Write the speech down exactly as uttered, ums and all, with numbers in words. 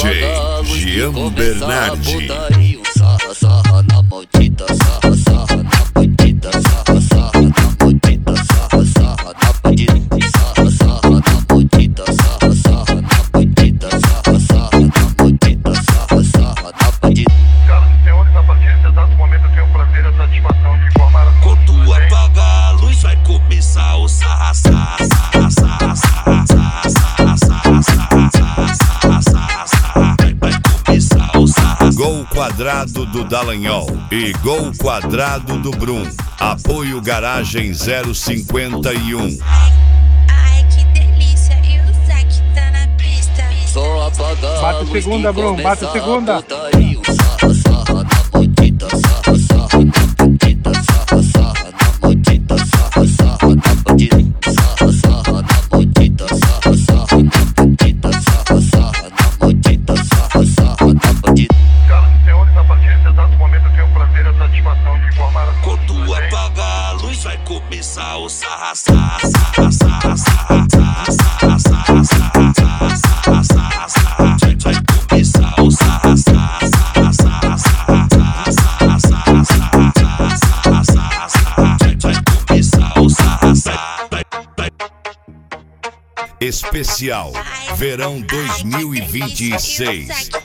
Jean Bernardi. Sarra, sarra na maldita, sarra, sarra na bandida, sarra, sarra na maldita, sarra, sarra na bandida, sarra, sarra na maldita, sarra, sarra na bandida, sarra, sarra na maldita, sarra, sarra na bandida. Senhoras e senhores, a partir desse exato momento eu tenho o prazer e a satisfação de informar a quando apagar a luz vai começar o sarra, sarra, sarra, sarra, sarra, sarra, sarra, sarra, sarra, sarra, sarra, vai começar o sarra. Gol Quadrado do Dallagnol e Gol Quadrado do Brum. Apoio Garagem zero cinquenta e um. Ai, que delícia, e o Zac tá na pista. Só apagar Bate a segunda, Brum, bate a segunda. Sarra, sarra na maldita, sarra, sarra na bandida, sarra, sarra na maldita, sarra, sarra na bandida, sarra, sarra na maldita, sarra, sarra na bandida, sarra, sarra na maldita, sarra, sarra na bandida. Senhoras e senhores, a partir desse exato momento eu tenho o prazer e a satisfação de informar a quando apagar a luz vai começar o sarra, sarra, sarra, sarra, sarra, sarra, sarra, sarra, sarra, sarra, sarra, sarra, vai começar o sarra, sarra, sarra, sarra, sarra, sarra, sarra, sarra, sarra, sarra, vai começar o sarra, sarra. Especial Verão dois mil e vinte e seis.